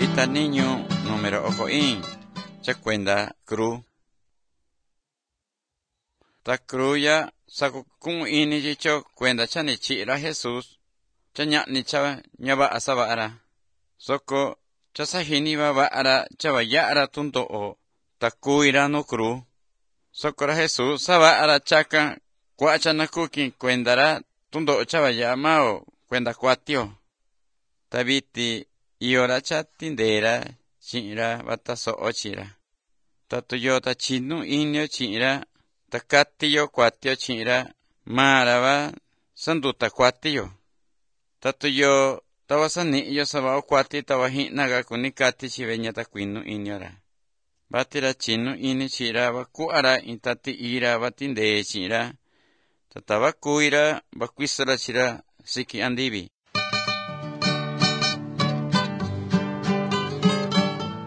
Ita niño número ojo'in cha kuenda kru. Ta kruya sakukun ini jicho kuenda chani chira Jesús. Cha ña'ni cha ñaba'a saba'ara. Soko cha sahini baba'ara cha baya'ara tundo'o ta kuira no kru. Sokora Jesús saba'ara chaka kuacha nakukin kuendara tundo'o cha bayamao kuenda kuatio. Tabiti iora cha tindera chira bataso'o chira. Tatuyo ta chinu inyo chira ta katiyo kuatio chira maraba sanduta kuatio. Tatuyo tawasani iyo sabao kuati tawahinaga kunikati chiveña ta kuinu inyora. Batira chinu ini chira bakuara intati ira batinde chira. Tatabakuira bakwisara chira siki andibi.